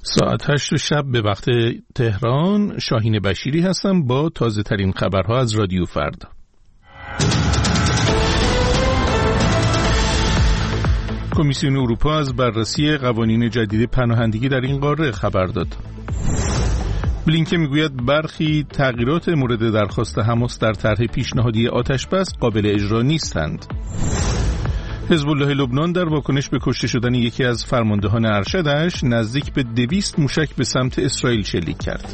ساعت 8 شب به وقت تهران. شاهین بشیری هستم با تازه ترین خبرها از رادیو فردا. کمیسیون اروپا از بررسی قوانین جدید پناهندگی در این قاره خبر داد. بلینکن میگوید برخی تغییرات مورد درخواست حماس در طرح پیشنهادی آتش‌بس قابل اجرا نیستند. حزب الله لبنان در واکنش به کشته شدن یکی از فرماندهان ارشدش نزدیک به 200 موشک به سمت اسرائیل شلیک کرد.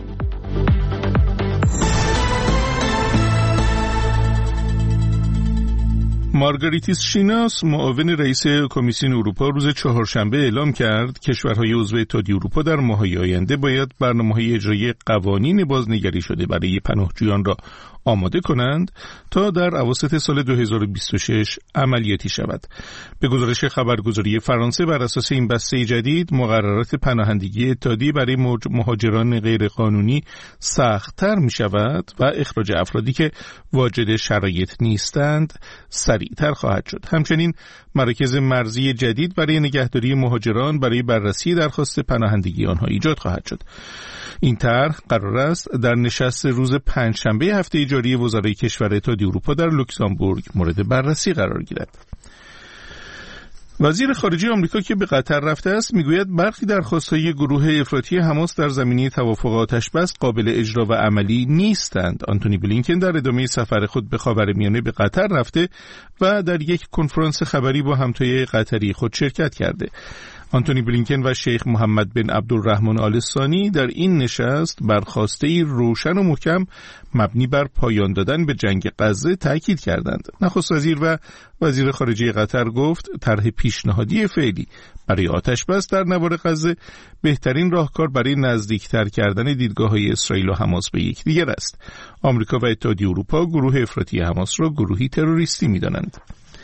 مارگاریتیس شیناس معاون رئیس کمیسیون اروپا روز چهارشنبه اعلام کرد کشورهای عضو اتحادیه اروپا در ماه‌های آینده باید برنامه‌های اجرایی قوانین بازنگری شده برای پناهجویان را آماده کنند تا در اواسط سال 2026 عملیاتی شود. به گزارش خبرگزاری فرانسه بر اساس این بسته جدید مقررات پناهندگی اتحادیه برای مهاجران غیرقانونی سخت‌تر می شود و اخراج افرادی که واجد شرایط نیستند سریعتر خواهد شد. همچنین مراکز مرزی جدید برای نگهداری مهاجران برای بررسی درخواست پناهندگی آنها ایجاد خواهد شد. این طرح قرار است در نشست روز پنجشنبه هفته جاری وزرای کشور اتحادیه اروپا در لوکزامبورگ مورد بررسی قرار گیرد. وزیر خارجه آمریکا که به قطر رفته است میگوید برخی درخواست‌های گروه افراطی حماس در زمینه توافق آتش‌بس قابل اجرا و عملی نیستند. آنتونی بلینکن در ادامه سفر خود به خاورمیانه به قطر رفته و در یک کنفرانس خبری با همتای قطری خود شرکت کرده. آنتونی بلینکن و شیخ محمد بن عبدالرحمن آل ثانی در این نشست بر خواسته‌ای روشن و محکم مبنی بر پایان دادن به جنگ غزه تاکید کردند. نخست وزیر و وزیر خارجه قطر گفت طرح پیشنهادی فعلی برای آتش‌بس در نوار غزه بهترین راهکار برای نزدیکتر کردن دیدگاه‌های اسرائیل و حماس به یکدیگر است. آمریکا و اتحادیه اروپا گروه افراطی حماس را گروهی تروریستی می‌دانند.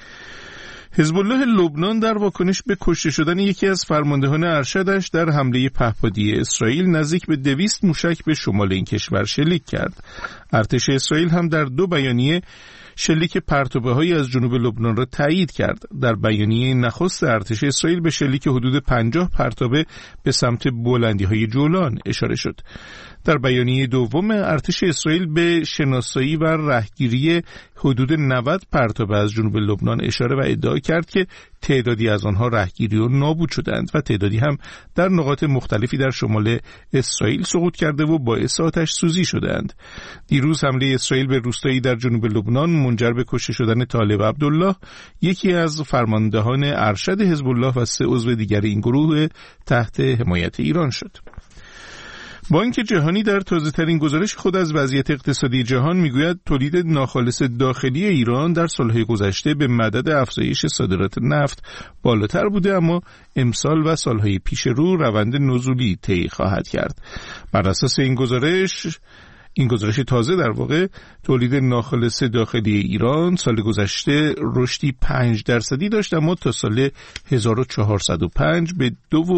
حزب الله لبنان در واکنش به کشته شدن یکی از فرماندهان ارشدش در حمله پهپادی اسرائیل نزدیک به 200 موشک به شمال این کشور شلیک کرد. ارتش اسرائیل هم در دو بیانیه شلیک پرتابه‌هایی از جنوب لبنان را تایید کرد. در بیانیه نخست ارتش اسرائیل به شلیک حدود 50 پرتابه به سمت بلندی‌های جولان اشاره شد. در بیانیه دوم ارتش اسرائیل به شناسایی و رهگیری حدود 90 پرتابه از جنوب لبنان اشاره و ادعا کرد که تعدادی از آنها رهگیری و نابود شدند و تعدادی هم در نقاط مختلفی در شمال اسرائیل سقوط کرده و باعث آتش سوزی شدند. دیروز حمله اسرائیل به روستایی در جنوب لبنان منجر به کشته شدن طالب عبدالله، یکی از فرماندهان ارشد حزب الله و 3 عضو دیگر این گروه تحت حمایت ایران شد. بانک جهانی در تازه‌ترین گزارش خود از وضعیت اقتصادی جهان میگوید تولید ناخالص داخلی ایران در سالهای گذشته به مدد افزایش صادرات نفت بالاتر بوده، اما امسال و سالهای پیش رو روند نزولی طی خواهد کرد. بر اساس این گزارش تازه در واقع تولید ناخالص داخلی ایران سال گذشته رشدی 5% داشت، اما تا سال 1405 به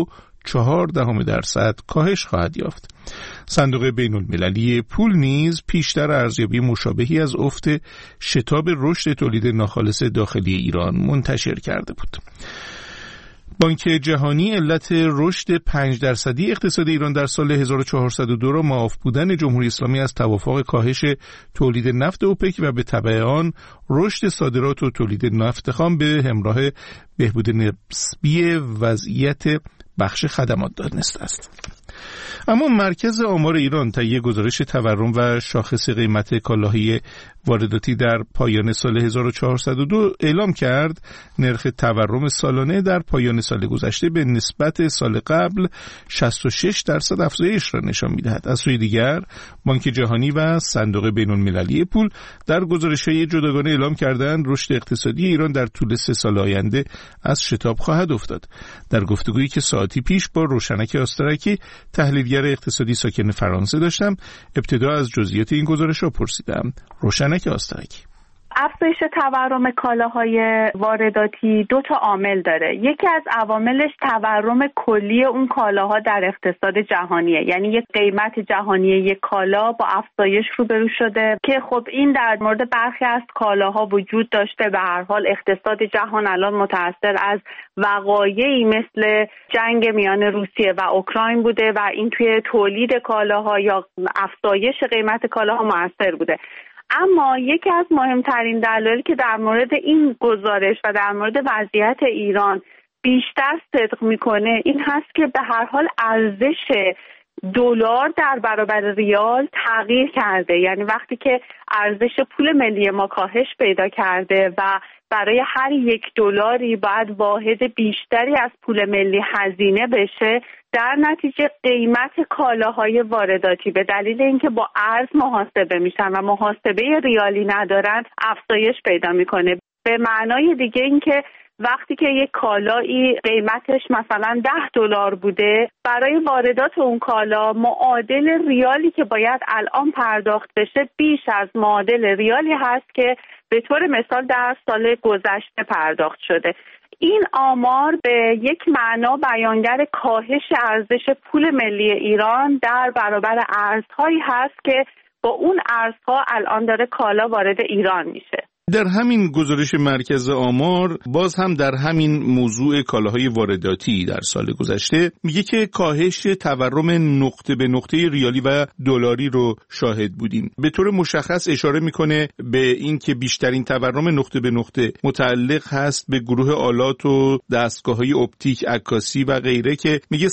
2.4% کاهش خواهد یافت. صندوق بین المللی پول نیز پیشتر ارزیابی مشابهی از افت شتاب رشد تولید ناخالص داخلی ایران منتشر کرده بود. بانک جهانی علت رشد 5% اقتصاد ایران در سال 1402 را معاف بودن جمهوری اسلامی از توافق کاهش تولید نفت اوپک و به تبع آن رشد صادرات و تولید نفت خام به همراه بهبود نسبی وضعیت بخش خدمات دانسته است. اما مرکز آمار ایران طی گزارش تورم و شاخص قیمت کالاهای وارداتی در پایان سال 1402 اعلام کرد نرخ تورم سالانه در پایان سال گذشته به نسبت سال قبل 66% افزایش را نشان می‌دهد. از سوی دیگر بانک جهانی و صندوق بین‌المللی پول در گزارش‌های جداگانه اعلام کردند رشد اقتصادی ایران در طول 3 سال آینده از شتاب خواهد افتاد. در گفتگویی که ساعتی پیش با روشنک آسترکی تحلیلگر اقتصادی ساکن فرانسه داشتم، ابتدا از جزئیات این گزارش را پرسیدم. روشنک آسترکی: افزایش تورم کالاهای وارداتی 2 عامل داره. یکی از عواملش تورم کلی اون کالاها در اقتصاد جهانیه، یعنی یک قیمت جهانی یک کالا با افزایش روبرو شده که خب این در مورد برخی از کالاها وجود داشته. به هر حال اقتصاد جهان الان متأثر از وقایعی مثل جنگ میان روسیه و اوکراین بوده و این توی تولید کالاها یا افزایش قیمت کالاها مؤثر بوده. اما یکی از مهمترین دلایلی که در مورد این گزارش و در مورد وضعیت ایران بیشتر صدق میکنه این هست که به هر حال ارزش دلار در برابر ریال تغییر کرده. یعنی وقتی که ارزش پول ملی ما کاهش پیدا کرده و برای هر $1 باید واحد بیشتری از پول ملی هزینه بشه، در نتیجه قیمت کالاهای وارداتی به دلیل اینکه با ارز محاسبه میشن و محاسبه ریالی ندارن افزایش پیدا میکنه. به معنای دیگه اینکه وقتی که یک کالایی قیمتش مثلا $10 بوده، برای واردات اون کالا معادل ریالی که باید الان پرداخت بشه بیش از معادل ریالی هست که به طور مثال در سال گذشته پرداخت شده. این آمار به یک معنا بیانگر کاهش ارزش پول ملی ایران در برابر ارزهایی هست که با اون ارزها الان داره کالا وارد ایران میشه. در همین گزارش مرکز آمار باز هم در همین موضوع کالاهای وارداتی در سال گذشته میگه که کاهش تورم نقطه به نقطه ریالی و دلاری رو شاهد بودیم. به طور مشخص اشاره میکنه به این که بیشترین تورم نقطه به نقطه متعلق هست به گروه آلات و دستگاه‌های اپتیک، عکاسی و غیره که میگه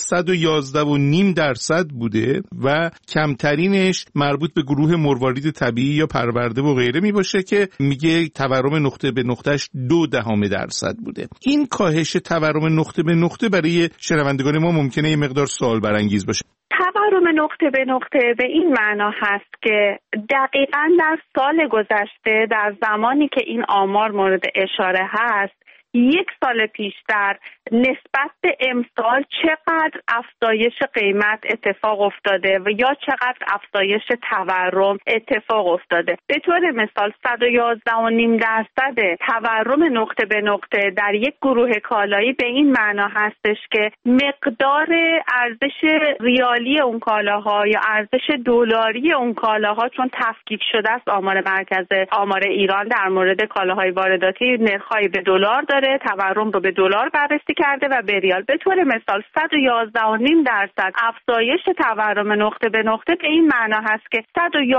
111.5% بوده و کمترینش مربوط به گروه مروارید طبیعی یا پرورده و غیره میباشه که میگه تورم نقطه به نقطهش 0.2% بوده. این کاهش تورم نقطه به نقطه برای شنوندگان ما ممکنه یه مقدار سوال برانگیز باشه. تورم نقطه به نقطه به این معنا هست که دقیقاً در سال گذشته، در زمانی که این آمار مورد اشاره هست، 1 سال پیشتر نسبت به امسال چقدر افزایش قیمت اتفاق افتاده و یا چقدر افزایش تورم اتفاق افتاده. به طور مثال 111.5% تورم نقطه به نقطه در یک گروه کالایی به این معنا هستش که مقدار ارزش ریالی اون کالاها یا ارزش دلاری اون کالاها، چون تفکیک شده است آمار مرکز آمار ایران در مورد کالاهای وارداتی نرخ‌های به دلار داره، تورم رو به دلار بررسی کرده و به ریال. به طور مثال 111.5% افزایش تورم نقطه به نقطه به این معنا هست که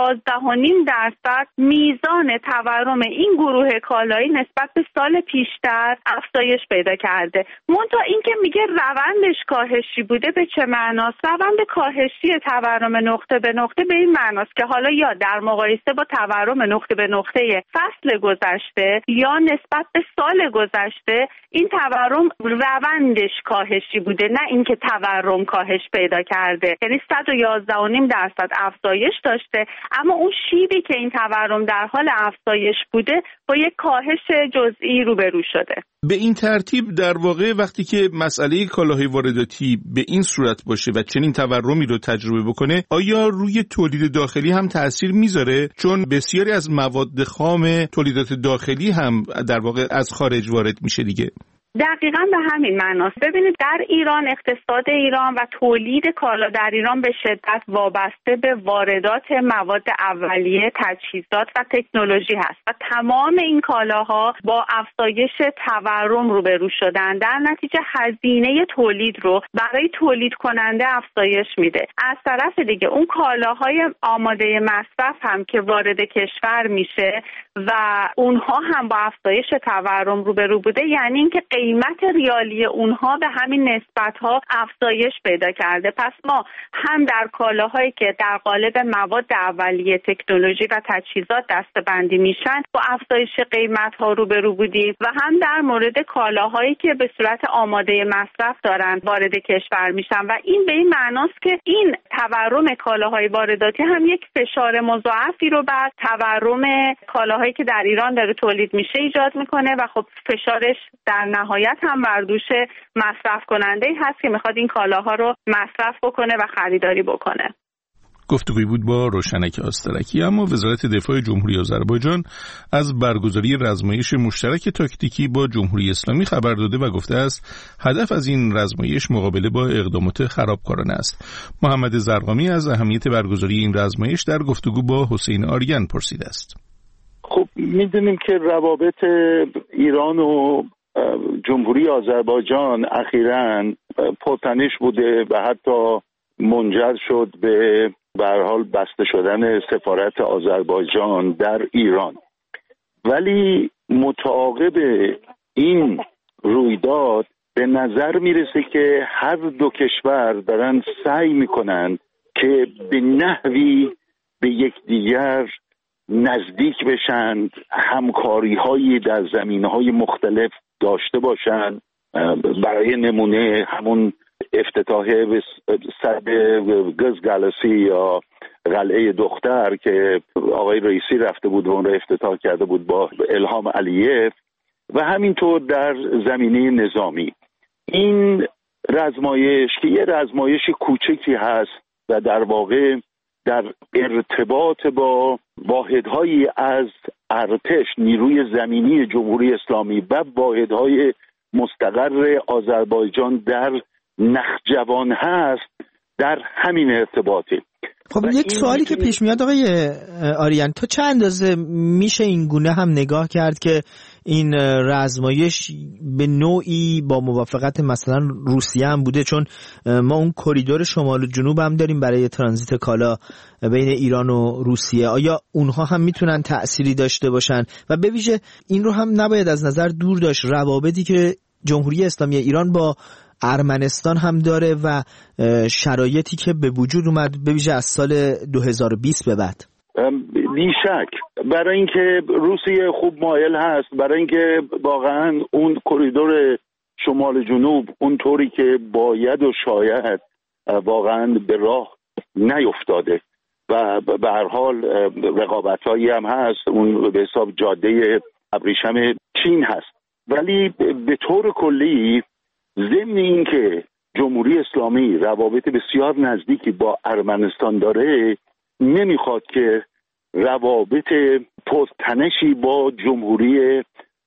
111.5% میزان تورم این گروه کالایی نسبت به سال پیشتر افزایش پیدا کرده. منتها این که میگه روندش کاهشی بوده به چه معناست؟ روند کاهشی تورم نقطه به نقطه به این معناست که حالا یا در مقایسه با تورم نقطه به نقطه فصل گذشته یا نسبت به سال گذشته این تورم روندش کاهشی بوده، نه اینکه تورم کاهش پیدا کرده. یعنی 111.5% افزایش داشته، اما اون شیبی که این تورم در حال افزایش بوده با یک کاهش جزئی روبرو شده. به این ترتیب در واقع وقتی که مسئله کالاهای وارداتی به این صورت باشه و چنین تورمی رو تجربه بکنه، آیا روی تولید داخلی هم تأثیر میذاره؟ چون بسیاری از مواد خام تولیدات داخلی هم در واقع از خارج وارد میشه دیگه. دقیقاً به همین معناست. ببینید در ایران اقتصاد ایران و تولید کالا در ایران به شدت وابسته به واردات مواد اولیه، تجهیزات و تکنولوژی هست و تمام این کالاها با افزایش تورم روبرو شدن. در نتیجه هزینه تولید رو برای تولید کننده افزایش میده. از طرف دیگه اون کالاهای آماده مصرف هم که وارد کشور میشه و اونها هم با افزایش تورم روبرو بوده، یعنی اینکه قیمت ریالی اونها به همین نسبت‌ها افزایش پیدا کرده. پس ما هم در کالاهایی که در قالب مواد اولیه، تکنولوژی و تجهیزات دسته‌بندی میشن با افزایش قیمت‌ها روبرو بودیم و هم در مورد کالاهایی که به صورت آماده مصرف دارن وارد کشور میشن و این به این معناست که این تورم کالاهای وارداتی هم یک فشار مضاعفی رو بر تورم کالاهایی که در ایران داره تولید میشه ایجاد میکنه و خب فشارش در نهایت هم بر دوش مصرف کننده هست که میخواد این کالاها رو مصرف بکنه و خریداری بکنه. گفتگویی بود با روشنک آسترکی. اما وزارت دفاع جمهوری آذربایجان از برگزاری رزمایش مشترک تاکتیکی با جمهوری اسلامی خبر داده و گفته است هدف از این رزمایش مقابله با اقدامات خرابکارانه است. محمد زرقامی از اهمیت برگزاری این رزمایش در گفتگو با حسین آریان پرسیده است. خب می‌دونیم که روابط ایران و جمهوری آذربایجان اخیراً پرتنش بوده و حتی منجر شد به هر حال بسته شدن سفارت آذربایجان در ایران. ولی متعاقب این رویداد به نظر میرسه که هر دو کشور دارن سعی میکنن که به نحوی به یکدیگر نزدیک بشن، همکاری‌هایی در زمینه‌های مختلف داشته باشن. برای نمونه همون افتتاح سد گزگلسی یا قلعه دختر که آقای رئیسی رفته بود و اون رو افتتاح کرده بود با الهام علیف، و همینطور در زمینه نظامی. این رزمایش که یه رزمایش کوچکی هست و در واقع در ارتباط با واحدهایی از ارتش نیروی زمینی جمهوری اسلامی و واحدهای مستقر آذربایجان در نخجوان هست، در همین ارتباطه. خب یک سوالی که پیش میاد آقای آریان، تا چه اندازه میشه این گونه هم نگاه کرد که این رزمایش به نوعی با موافقت مثلا روسیه هم بوده؟ چون ما اون کریدور شمال و جنوب هم داریم برای ترانزیت کالا بین ایران و روسیه. آیا اونها هم میتونن تأثیری داشته باشن؟ و به ویژه این رو هم نباید از نظر دور داشت، روابطی که جمهوری اسلامی ایران با ارمنستان هم داره و شرایطی که به وجود اومد به ویژه از سال 2020 به بعد. بیشک برای اینکه روسیه خوب مایل هست، برای اینکه واقعا اون کریدور شمال جنوب اون طوری که باید و شاید واقعا به راه نیفتاده و به هر حال رقابت‌هایی هم هست، اون به حساب جاده ابریشم چین هست. ولی به طور کلی ضمن این که جمهوری اسلامی روابط بسیار نزدیکی با ارمنستان داره، نمیخواد که روابط پرتنشی با جمهوری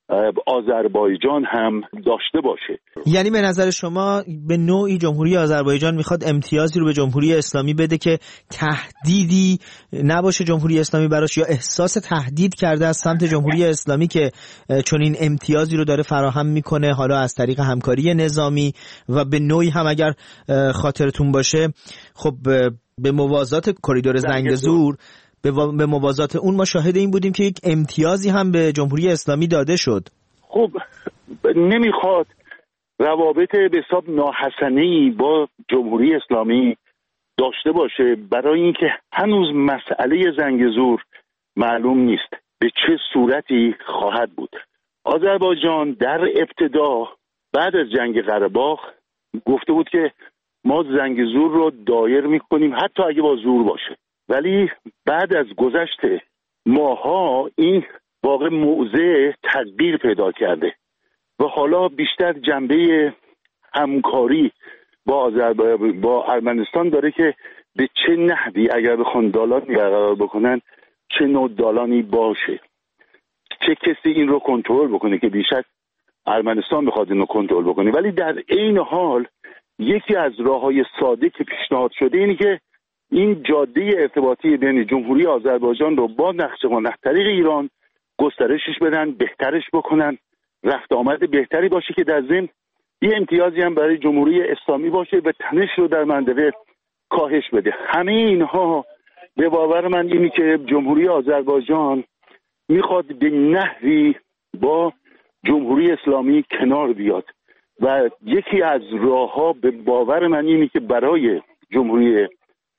آذربایجان هم داشته باشه. یعنی به نظر شما به نوعی جمهوری آذربایجان میخواد امتیازی رو به جمهوری اسلامی بده که تهدیدی نباشه جمهوری اسلامی براش، یا احساس تهدید کرده از سمت جمهوری اسلامی که چون این امتیازی رو داره فراهم میکنه، حالا از طریق همکاری نظامی و به نوعی هم اگر خاطرتون باشه خب به موازات کریدور زنگزور، به موازات اون ما شاهد این بودیم که یک امتیازی هم به جمهوری اسلامی داده شد. خب نمیخواد روابط به حساب ناحسنی با جمهوری اسلامی داشته باشه، برای اینکه هنوز مسئله زنگزور معلوم نیست به چه صورتی خواهد بود. آذربایجان در ابتدا بعد از جنگ قره باغ گفته بود که ما زنگزور رو دایر میکنیم حتی اگه با زور باشه، ولی بعد از گذشت ماها این واقع موضع تغییر پیدا کرده و حالا بیشتر جنبه همکاری با ارمنستان داره که به چه نحوی اگر بخوان دالانی برقرار بکنن چه نوع دالانی باشه، چه کسی این رو کنترل بکنه که بیشتر ارمنستان بخواد این رو کنترل بکنه. ولی در عین حال یکی از راه‌های ساده که پیشنهاد شده اینه که این جاده ارتباطی بین جمهوری آذربایجان رو با نخجوان از طریق ایران گسترشش بدن، بهترش بکنن، رفت آمد بهتری باشه که در ضمن یه امتیازی هم برای جمهوری اسلامی باشه و تنش رو در منطقه کاهش بده. همه اینها به باور من اینی که جمهوری آذربایجان میخواد به نحوی با جمهوری اسلامی کنار بیاد و یکی از راه‌ها به باور من اینی که برای جمهوری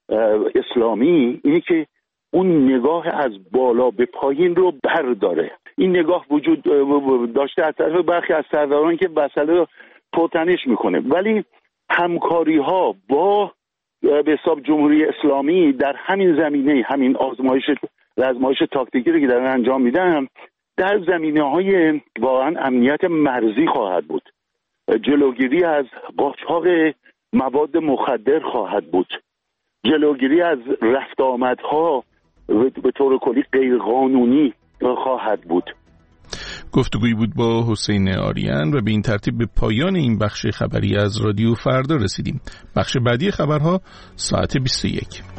اسلامی اینی که اون نگاه از بالا به پایین رو برداره. این نگاه وجود داشته از طرف برخی از سرداران که مسئله رو پرتنش میکنه، ولی همکاری ها با به حساب جمهوری اسلامی در همین زمینه، همین آزمایش تاکتیکی رو که دارن انجام میدن، در زمینه‌های واقعا امنیت مرزی خواهد بود، جلوگیری از قاچاق مواد مخدر خواهد بود، جلوگیری از رفت آمدها به طور کلی غیرقانونی خواهد بود. گفتگویی بود با حسین آریان و به این ترتیب به پایان این بخش خبری از رادیو فردا رسیدیم. بخش بعدی خبرها ساعت 21.